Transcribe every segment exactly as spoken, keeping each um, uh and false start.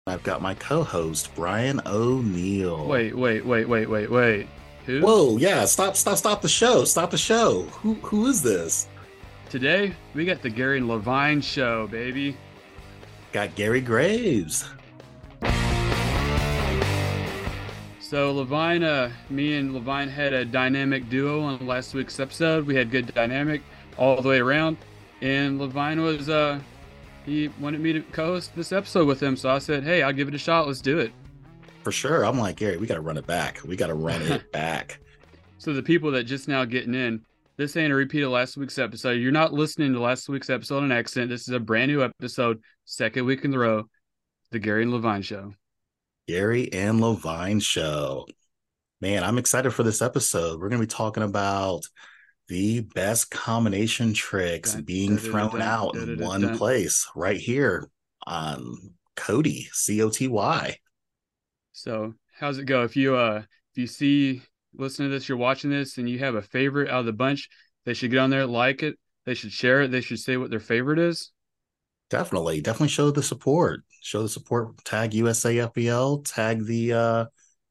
I've got my co-host Brian O'Neill. Wait, wait, wait, wait, wait, wait. Who? Whoa, yeah, stop, stop, stop the show. Stop the show. Who who is this? Today we got the Gary Levine show, baby. Got Gary Graves. So Levine, uh, me and Levine had a dynamic duo on last week's episode. We had good dynamic all the way around, and Levine was uh, he wanted me to co-host this episode with him. So I said, "Hey, I'll give it a shot. Let's do it." For sure. I'm like, Gary, we gotta run it back. We gotta run it back. So the people that just now getting in, this ain't a repeat of last week's episode. You're not listening to last week's episode on accident. This is a brand new episode, second week in the row, the Gary and Levine show. Gary and Levine show. Man, I'm excited for this episode. We're gonna be talking about the best combination tricks Dun, being dun, dun, thrown dun, out dun, in dun, dun, one dun. place right here on Cody, C O T Y. So how's it go? If you uh if you see listen to this, you're watching this and you have a favorite out of the bunch, they should get on there, like it, they should share it, they should say what their favorite is. Definitely, definitely show the support. Show the support. Tag U S A F B L. Tag the uh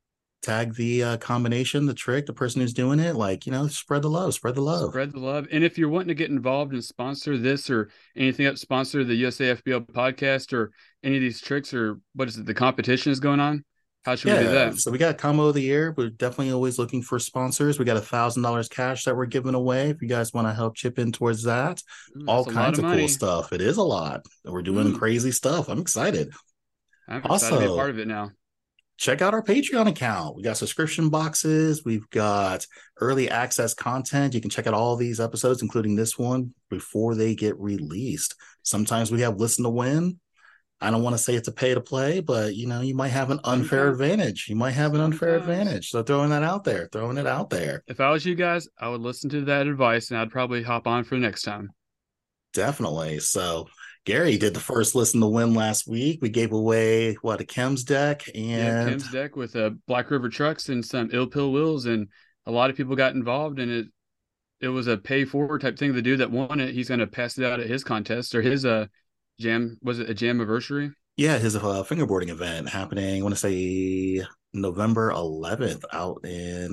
tag the uh combination, the trick, the person who's doing it. Like, you know, spread the love, spread the love. Spread the love. And if you're wanting to get involved and sponsor this or anything up, sponsor the U S A F B L podcast or any of these tricks or what is it, the competition is going on, how should we do Yeah. that? So we got combo of the year. We're definitely always looking for sponsors. We got a thousand dollars cash that we're giving away. If you guys want to help chip in towards that, Ooh, all that's a lot kinds of of cool money. stuff. It is a lot. We're doing Ooh, crazy stuff. I'm excited. I'm excited to be a Also, part of it now. check out our Patreon account. We got subscription boxes. We've got early access content. You can check out all these episodes, including this one, before they get released. Sometimes we have listen to win. I don't want to say it's a pay to play, but you know, you might have an unfair Sometimes, advantage. You might have an unfair sometimes. advantage. So throwing that out there, throwing it out there. If I was you guys, I would listen to that advice and I'd probably hop on for the next time. Definitely. So Gary did the first listen to win last week. We gave away what a Chems deck Yep, and Kim's deck with uh, Black River trucks and some Ill Pill Wills, and a lot of people got involved, and it it was a pay forward type thing. The dude that won it, he's going to pass it out at his contest or his uh jam. Was it a jam anniversary? yeah, his uh, fingerboarding event happening, I want to say November eleventh out in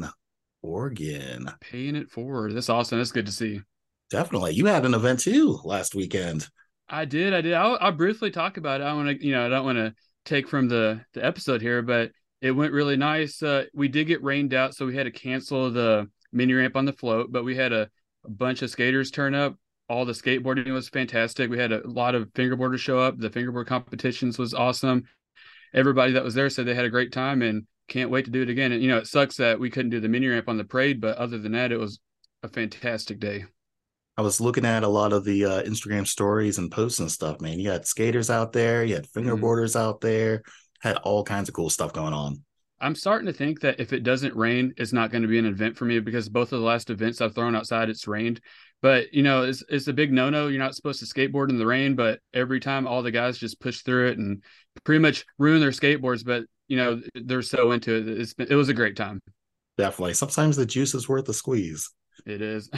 Oregon. Paying it forward. That's awesome. That's good to see. Definitely. You had an event too last weekend. I did. I did. I'll, I'll briefly talk about it. I want to, you know, I don't want to take from the the episode here, but it went really nice. Uh, we did get rained out, so we had to cancel the mini ramp on the float, but we had a, a bunch of skaters turn up. All the skateboarding was fantastic. We had a lot of fingerboarders show up. The fingerboard competitions was awesome. Everybody that was there said they had a great time and can't wait to do it again. And you know, it sucks that we couldn't do the mini ramp on the parade, but other than that, it was a fantastic day. I was looking at a lot of the uh, Instagram stories and posts and stuff, man. You had skaters out there, you had Mhm. fingerboarders out there, had all kinds of cool stuff going on. I'm starting to think that if it doesn't rain, it's not going to be an event for me because both of the last events I've thrown outside, it's rained. But you know, it's it's a big no-no. You're not supposed to skateboard in the rain, but every time all the guys just push through it and pretty much ruin their skateboards. But you know, they're so into it. It's been, it was a great time. Definitely. Sometimes the juice is worth the squeeze. It is.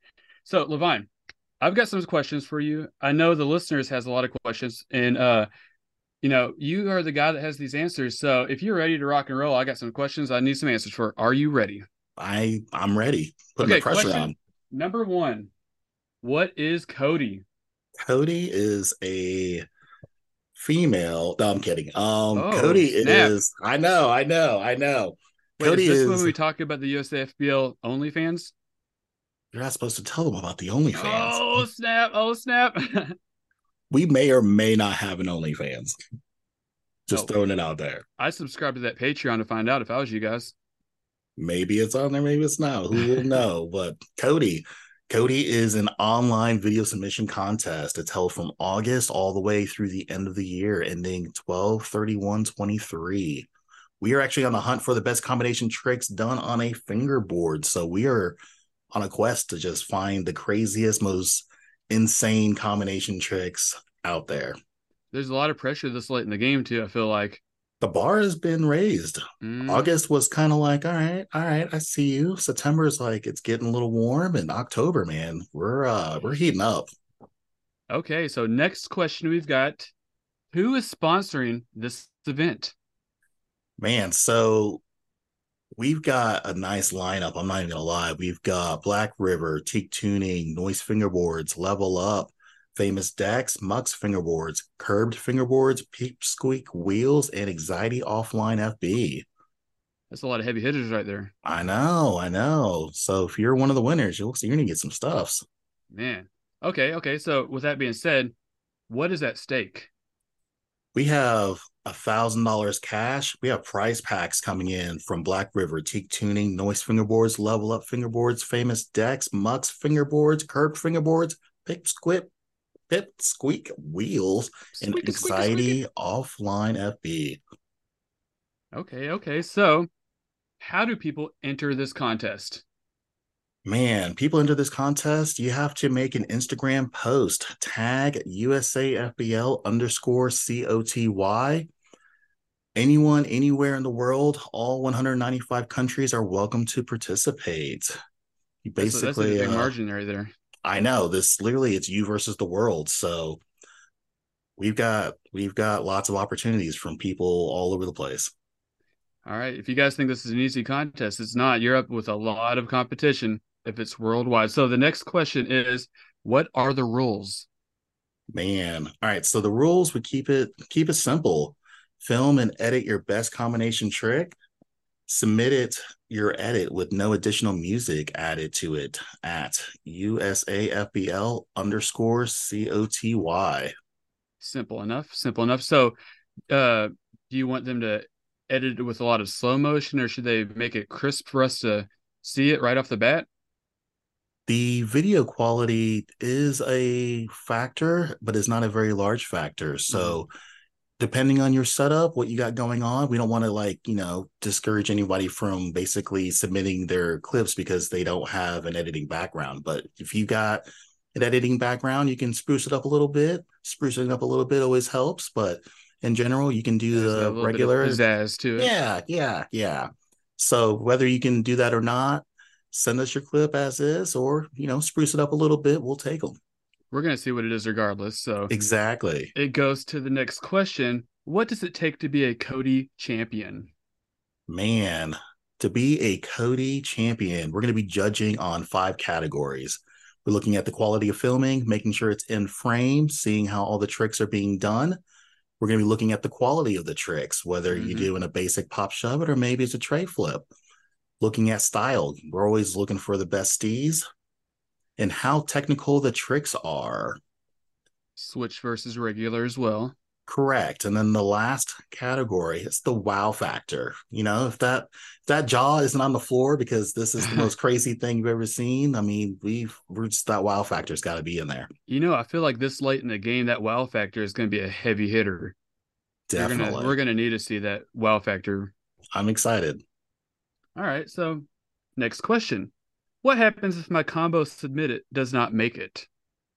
So Levine, I've got some questions for you. I know the listeners has a lot of questions, and uh, you know, you are the guy that has these answers. So if you're ready to rock and roll, I got some questions I need some answers for. Are you ready? I I'm ready. Putting the Okay, pressure question on. number one. What is Cody? Cody is a female. No, I'm kidding. Um, Oh, Cody snap. is. I know, I know, I know. Wait, is Cody this when is. we talk about the U S A F B L OnlyFans? You're not supposed to tell them about the OnlyFans. Oh, snap. Oh, snap. We may or may not have an OnlyFans. Just Oh, throwing it out there. I subscribed to that Patreon to find out if I was you guys. Maybe it's on there, maybe it's not. Who will know? But Cody, Cody is an online video submission contest. It's held from August all the way through the end of the year, ending twelve thirty-one twenty-three. We are actually on the hunt for the best combination tricks done on a fingerboard. So we are on a quest to just find the craziest, most insane combination tricks out there. There's a lot of pressure this late in the game, too, I feel like. The bar has been raised. Mm, August was kind of like, all right, all right, I see you. September is like it's getting a little warm, and October, man, we're uh we're heating up. okay, so next question we've got. Who is sponsoring this event? Man, so we've got a nice lineup. I'm not even gonna lie. We've got Black River, Teak Tuning, Noise Fingerboards, Level Up, Famous Decks, Mux Fingerboards, Curbed Fingerboards, Peep Squeak Wheels, and Anxiety Offline F B. That's a lot of heavy hitters right there. I know, I know. So if you're one of the winners, you'll see you're gonna get some stuffs. Man. Okay, okay. So with that being said, what is at stake? We have a thousand dollars cash. We have prize packs coming in from Black River, Teak Tuning, Noise Fingerboards, Level Up Fingerboards, Famous Decks, Mux Fingerboards, Curved Fingerboards, Pip Squip, Pip Squeak Wheels, and Squeaky, squeaky, squeaky. Anxiety Offline F B. Okay, okay. So how do people enter this contest? Man, people enter this contest, you have to make an Instagram post, tag U S A F B L underscore C O T Y. Anyone, anywhere in the world, all one hundred ninety-five countries are welcome to participate. You That's a, that's a basically, big uh, margin right there. I know this literally it's you versus the world. So we've got we've got lots of opportunities from people all over the place. All right. If you guys think this is an easy contest, it's not. You're up with a lot of competition if it's worldwide. So the next question is, what are the rules? Man. All right. So the rules would keep it keep it simple. Film and edit your best combination trick. Submit it your edit with no additional music added to it at U S A F B L underscore C O T Y. Simple enough. Simple enough. So, uh, do you want them to edit it with a lot of slow motion, or should they make it crisp for us to see it right off the bat? The video quality is a factor, but it's not a very large factor. Mm-hmm. So depending on your setup, what you got going on, we don't want to like, you know, discourage anybody from basically submitting their clips because they don't have an editing background. But if you got an editing background, you can spruce it up a little bit. Sprucing it up a little bit always helps, but in general, you can do There's a the little bit of regular. pizzazz to it. Yeah, yeah, yeah. So whether you can do that or not, send us your clip as is, or you know, spruce it up a little bit. We'll take them. We're gonna see what it is regardless. So Exactly. it goes to the next question. What does it take to be a Cody champion? Man, to be a Cody champion, we're going to be judging on five categories. We're looking at the quality of filming, making sure it's in frame, seeing how all the tricks are being done. We're going to be looking at the quality of the tricks, whether Mm-hmm. you're doing a basic pop shove it or maybe it's a tray flip. Looking at style, we're always looking for the best steez and how technical the tricks are. Switch versus regular as well. Correct. And then the last category is the wow factor. You know, if that if that jaw isn't on the floor because this is the most crazy thing you've ever seen, I mean, we've we're just that wow factor's got to be in there. You know, I feel like this late in the game, that wow factor is going to be a heavy hitter. You're gonna, Definitely. we're gonna need to see that wow factor. I'm excited. All right. So, next question: what happens if my combo submitted does not make it?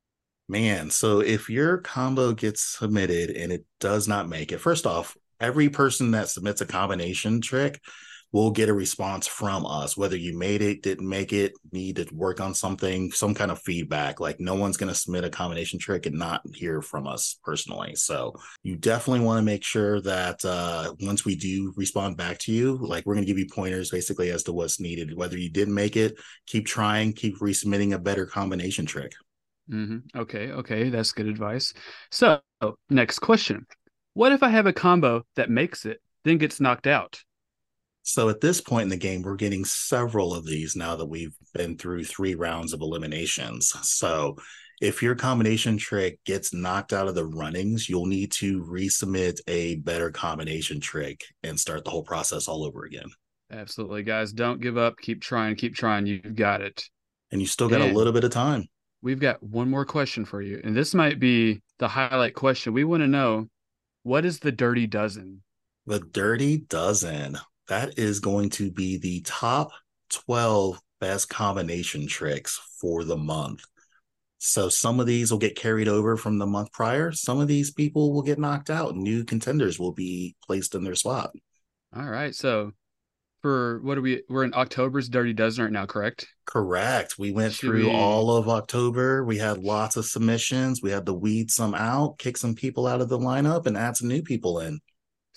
Man, so if your combo gets submitted and it does not make it, first off, every person that submits a combination trick will get a response from us, whether you made it, didn't make it, need to work on something, some kind of feedback. Like no one's going to submit a combination trick and not hear from us personally. So you definitely want to make sure that uh, once we do respond back to you, like we're going to give you pointers basically as to what's needed. Whether you didn't make it, keep trying, keep resubmitting a better combination trick. Mm-hmm. Okay. Okay. That's good advice. So, next question: what if I have a combo that makes it, then gets knocked out? So at this point in the game, we're getting several of these now that we've been through three rounds of eliminations. So if your combination trick gets knocked out of the runnings, you'll need to resubmit a better combination trick and start the whole process all over again. Absolutely, guys. Don't give up. Keep trying. Keep trying. You've got it. And you still got And a little bit of time. we've got one more question for you. And this might be the highlight question. We want to know, what is the Dirty Dozen? The Dirty Dozen. That is going to be the top twelve best combination tricks for the month. So some of these will get carried over from the month prior. Some of these people will get knocked out. New contenders will be placed in their spot. All right. So for what are we? We're in October's Dirty Dozen right now, correct? Correct. We went Should through we? all of October. We had lots of submissions. We had to weed some out, kick some people out of the lineup, and add some new people in.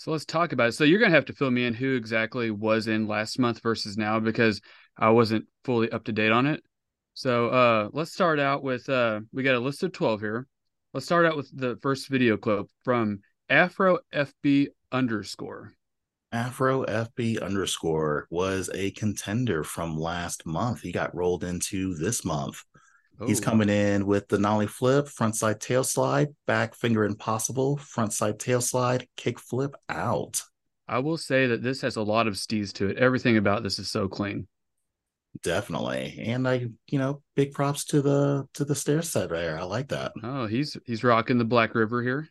So let's talk about it. So you're gonna have to fill me in who exactly was in last month versus now because I wasn't fully up to date on it. So uh let's start out with uh we got a list of twelve here. Let's start out with the first video clip from Afro F B underscore. Afro F B underscore was a contender from last month. He got rolled into this month. He's Oh, coming in with the nollie flip, frontside tail slide, back finger impossible, frontside tail slide, kick flip out. I will say that this has a lot of steez to it. Everything about this is so clean. Definitely. And I, you know, big props to the to the stair set there. I like that. Oh, he's he's rocking the Black River here.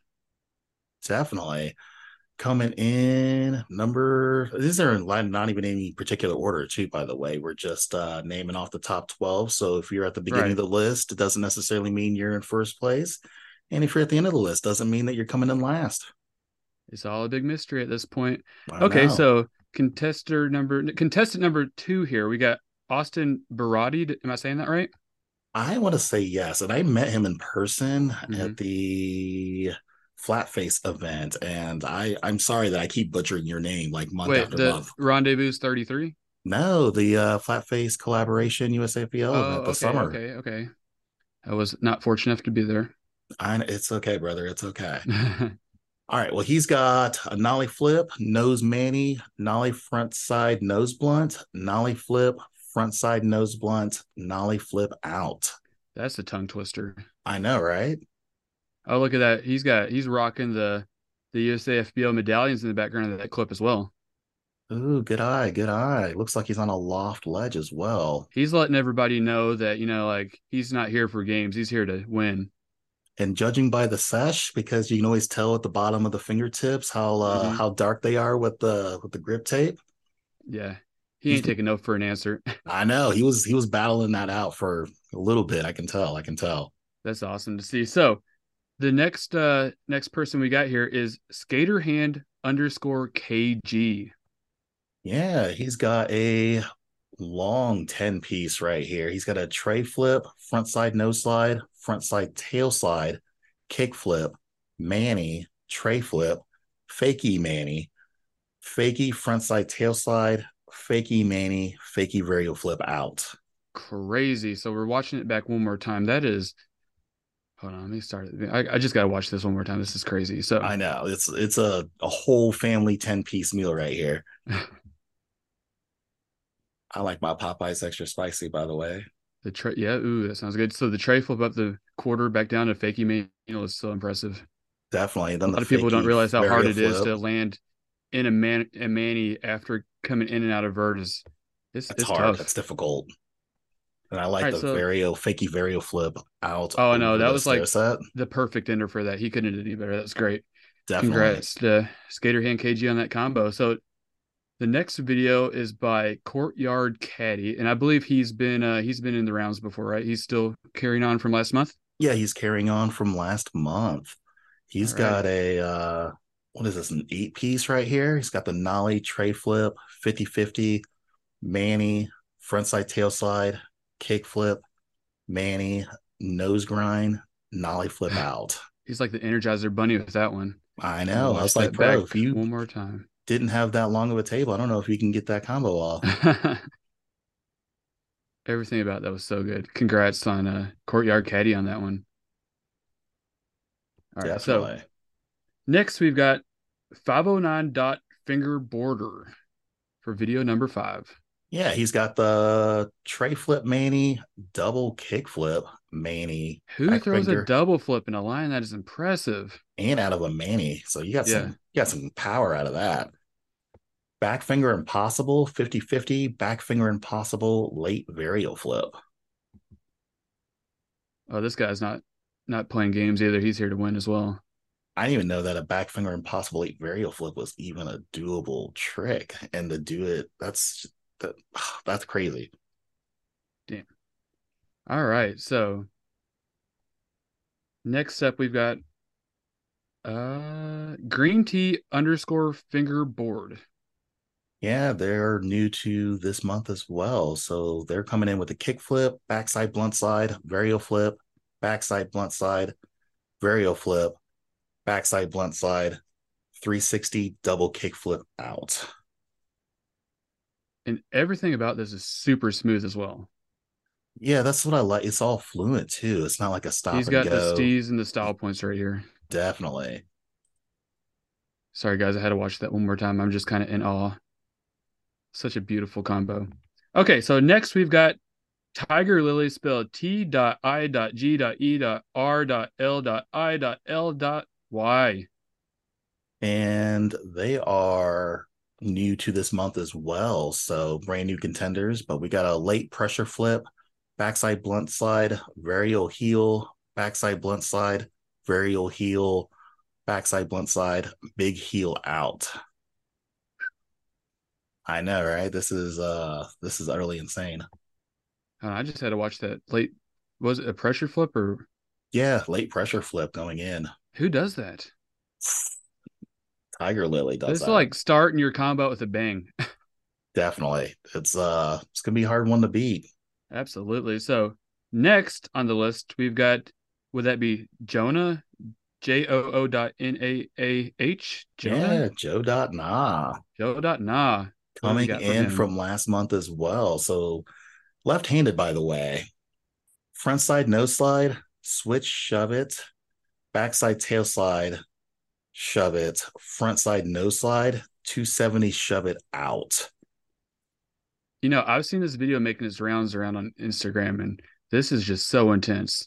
Definitely. Coming in number, these are in line, not even any particular order, too, by the way. We're just uh, naming off the top twelve. So if you're at the beginning Right. of the list, it doesn't necessarily mean you're in first place. And if you're at the end of the list, doesn't mean that you're coming in last. It's all a big mystery at this point. I Okay, know. so contestant number contestant number two here. We got Austin Barati. Am I saying that right? I want to say yes. And I met him in person Mm-hmm. at the Flat Face event. And I, I'm sorry that I keep butchering your name like month Wait, after the month. Rendezvous thirty-three? No, the uh, Flat Face collaboration U S A P L Oh, event this okay, summer. okay, okay. I was not fortunate enough to be there. I, it's okay, brother. It's okay. All right. Well, he's got a nollie flip, nose manny, nollie front side nose blunt, nollie flip, front side nose blunt, nollie flip out. That's a tongue twister. I know, right? Oh, look at that. He's got he's rocking the the U S A F B O medallions in the background of that clip as well. Ooh, good eye, good eye. Looks like he's on a loft ledge as well. He's letting everybody know that, you know, like he's not here for games. He's here to win. And judging by the sesh, because you can always tell at the bottom of the fingertips how uh, Hmm. how dark they are with the with the grip tape. Yeah. He He's ain't taking no for an answer. I know he was he was battling that out for a little bit. I can tell. I can tell. That's awesome to see. So the next uh next person we got here is Skater Hand underscore K G. Yeah, he's got a long ten piece right here. He's got a tray flip, front side nose slide, front side tail slide, kick flip, Manny, tray flip, fakie Manny, fakie front side tail slide, fakie Manny, fakie varial flip out. Crazy. So we're watching it back one more time. That is, hold on, let me start. I, I just gotta watch this one more time. This is crazy. So I know it's it's a, a whole family ten piece meal right here. I like my Popeyes extra spicy, by the way. the tray, yeah, ooh, that sounds good. So the tray flip up the quarter back down to fakie main is so impressive. Definitely. A Then the lot of people don't fakie realize how hard varial it is flip. to land in a man a Manny after coming in and out of vert is it's That's it's hard. tough. That's difficult. And I All like right, the so vario fakie varial flip out oh no, over that the was stair like set. the perfect ender for that. He couldn't have done any better. That's great. Definitely. Congrats to Skater Hand K G on that combo. So the next video is by Courtyard Caddy, and I believe he's been uh, he's been in the rounds before, right? He's still carrying on from last month. Yeah, he's carrying on from last month. All He's right, got a uh what is this, an eight piece right here? He's got the nollie tray flip, fifty fifty, Manny, frontside tail slide, kick flip, Manny, nose grind, nollie flip out. he's like the Energizer Bunny with that one. I Let me know. I watch was like, that bro, back if you one more time. didn't have that long of a table, I don't know if you can get that combo off. Everything about that was so good. Congrats on uh, Courtyard Caddy on that one. All right, so Definitely. next we've got five oh nine dot finger border for video number five. Yeah, he's got the tray flip Manny, double kick flip Manny, Who back throws a finger, double flip in a line that is impressive? and out of a Manny. So you got some Yeah. you got some power out of that. Back finger impossible, fifty fifty, back finger impossible, late varial flip. Oh, this guy's not not playing games either. He's here to win as well. I didn't even know that a back finger impossible late varial flip was even a doable trick. And to do it, that's that, that's crazy. Damn. All right. So next up we've got uh green tea underscore finger board. Yeah, they're new to this month as well. So they're coming in with a kick flip, backside blunt slide, varial flip, backside blunt slide, varial flip, backside blunt slide, three sixty double kickflip out. And everything about this is super smooth as well. Yeah, that's what I like. It's all fluent too. It's not like a stop He's and got the go. stees and the style points right here. Definitely. Sorry, guys, I had to watch that one more time. I'm just kind of in awe. Such a beautiful combo. Okay, so next we've got Tiger Lily spelled T I G E R L I L Y. And they are new to this month as well. So brand new contenders, but we got a late pressure flip, backside blunt slide, varial heel, backside blunt slide, varial heel, backside blunt slide, big heel out. I know, right? This is uh this is utterly insane. Uh, I just had to watch that late. Was it a pressure flip or Yeah, late pressure flip going in. who does that? Tiger Lily does This is that. like starting your combo with a bang. Definitely. It's uh it's gonna be a hard one to beat. Absolutely. So next on the list, we've got, would that be Jonah? J O O dot N A A H? Jonah? Yeah, Joe Dot Nah Joe dot nah. What have we coming got for in him? from last month as well. So left-handed, by the way. Front side nose slide, switch, shove it. Backside tail slide, shove it. Front side nose slide, two seventy, shove it out. You know, I've seen this video making its rounds around on Instagram, and this is just so intense.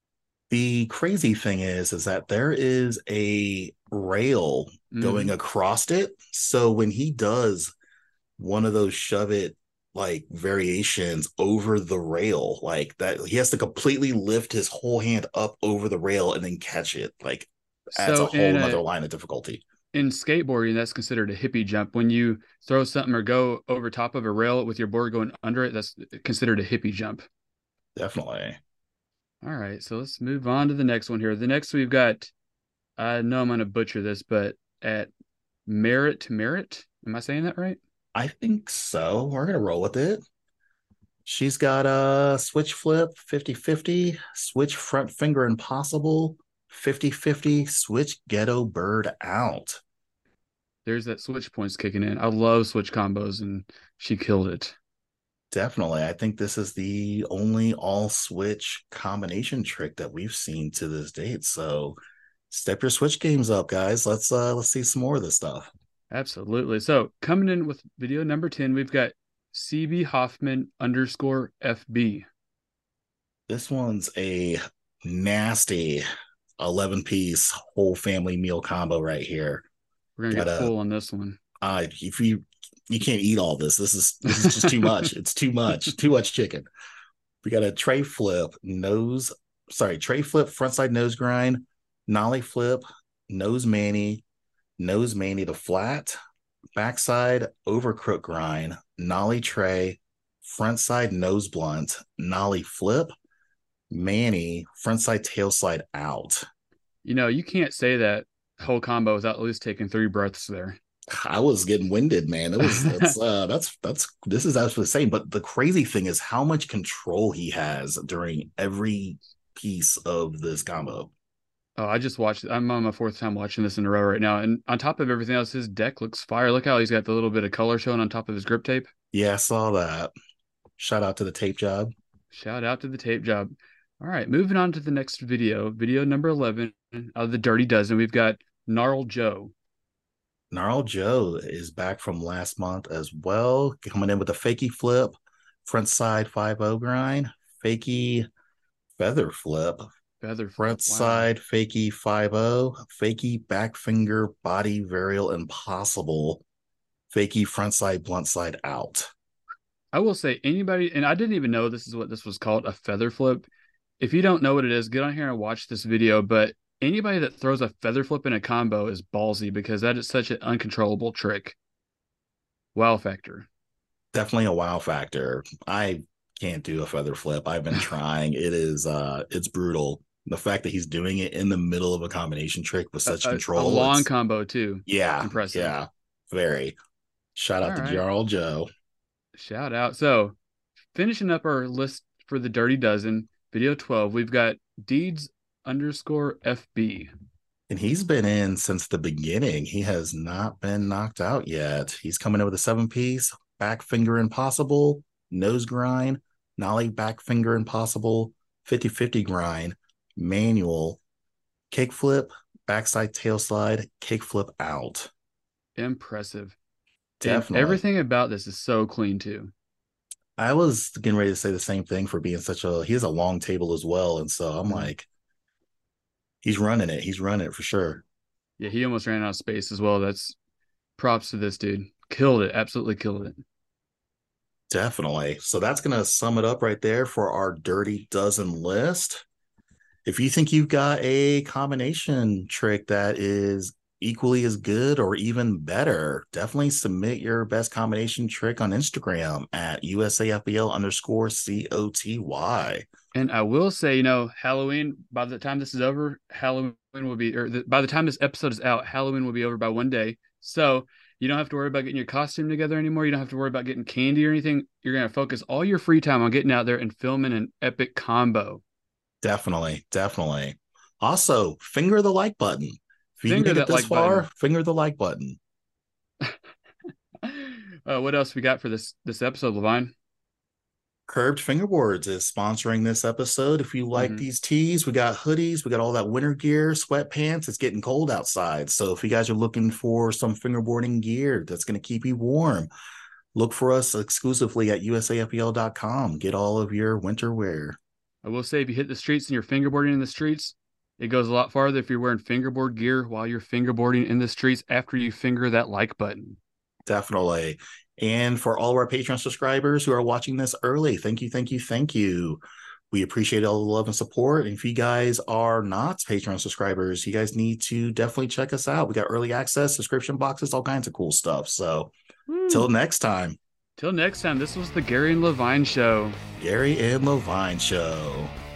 The crazy thing is, is that there is a rail going Mm-hmm. across it. So when he does one of those shove it like variations over the rail, like that, he has to completely lift his whole hand up over the rail and then catch it. Like adds a So in whole nother a line of difficulty. in skateboarding, that's considered a hippie jump. When you throw something or go over top of a rail with your board going under it, that's considered a hippie jump. Definitely. All right, so let's move on to the next one here. The next we've got, I know I'm going to butcher this, but at Merit Merit, am I saying that right? I think so. We're gonna roll with it. She's got a switch flip fifty fifty, switch front finger impossible fifty fifty, switch ghetto bird out. There's that switch points kicking in. I love switch combos, and she killed it. Definitely. I think this is the only all switch combination trick that we've seen to this date. So step your switch games up, guys. Let's uh let's see some more of this stuff. Absolutely. So coming in with video number ten, we've got C B Hoffman underscore F B. This one's a nasty eleven piece whole family meal combo right here. We're gonna get Gotta full on this one. uh if you you can't eat all this. This is this is just too much. It's too much. Too much chicken. We got a tray flip, nose, sorry, tray flip, frontside nose grind, nollie flip, nose manny, nose manny to flat, backside over crook grind, nollie tray, frontside nose blunt, nollie flip, manny, frontside tail slide out. You know, you can't say that whole combo without at least taking three breaths there. I was getting winded, man. It was that's uh that's that's this is actually the same. But the crazy thing is how much control he has during every piece of this combo. Oh, I just watched it. I'm on my fourth time watching this in a row right now. And on top of everything else, his deck looks fire. Look how he's got the little bit of color showing on top of his grip tape. Yeah, I saw that. Shout out to the tape job. Shout out to the tape job. All right, moving on to the next video, video number eleven out of the Dirty Dozen. We've got Gnarl Joe. Gnarl Joe is back from last month as well, coming in with a fakie flip, front side five oh grind, fakie feather flip, Feather front flip. Wow. side fakie five oh, fakie back finger body varial impossible, fakie front side blunt slide out. I will say anybody, and I didn't even know this is what this was called, a feather flip. If you don't know what it is, get on here and watch this video. But anybody that throws a feather flip in a combo is ballsy because that is such an uncontrollable trick. Wow factor. Definitely a wow factor. I can't do a feather flip. I've been trying. It is uh it's brutal. The fact that he's doing it in the middle of a combination trick with such A, a, control. a long it's, combo too. yeah, Impressive. yeah, very. Shout out All to right. Jarl Joe. Shout out. So finishing up our list for the Dirty Dozen, video twelve, we've got Deeds underscore F B. And he's been in since the beginning. He has not been knocked out yet. He's coming in with a seven piece, back finger impossible, nose grind, nollie back finger impossible, fifty-fifty grind, manual, kickflip, backside tail slide, kickflip out. Impressive. And Definitely. everything about this is so clean too. I was getting ready to say the same thing for being such a, he has a long table as well. And so I'm Mhm. like, he's running it. He's running it for sure. Yeah, he almost ran out of space as well. That's props to this dude. Killed it. Absolutely killed it. Definitely. So that's going to sum it up right there for our Dirty Dozen list. If you think you've got a combination trick that is equally as good or even better, definitely submit your best combination trick on Instagram at U S A F B L underscore C O T Y. And I will say, you know, Halloween, by the time this is over, Halloween will be, or the, by the time this episode is out, Halloween will be over by one day. So you don't have to worry about getting your costume together anymore. You don't have to worry about getting candy or anything. You're going to focus all your free time on getting out there and filming an epic combo. Definitely. Definitely. Also, finger the like button. If you Finger make it that this like far, button. finger the like button. Uh, what else we got for this this episode, Levine? Curved Fingerboards is sponsoring this episode. If you like Mm-hmm. these tees, we got hoodies, we got all that winter gear, sweatpants. It's getting cold outside. So if you guys are looking for some fingerboarding gear that's going to keep you warm, look for us exclusively at U S A F B L dot com. Get all of your winter wear. I will say, if you hit the streets and you're fingerboarding in the streets, it goes a lot farther if you're wearing fingerboard gear while you're fingerboarding in the streets after you finger that like button. Definitely. And for all of our Patreon subscribers who are watching this early, thank you, thank you, thank you. We appreciate all the love and support. And if you guys are not Patreon subscribers, you guys need to definitely check us out. We got early access, subscription boxes, all kinds of cool stuff. So till Woo. next time, Till next time, this was the Gary and Levine Show. Gary and Levine Show.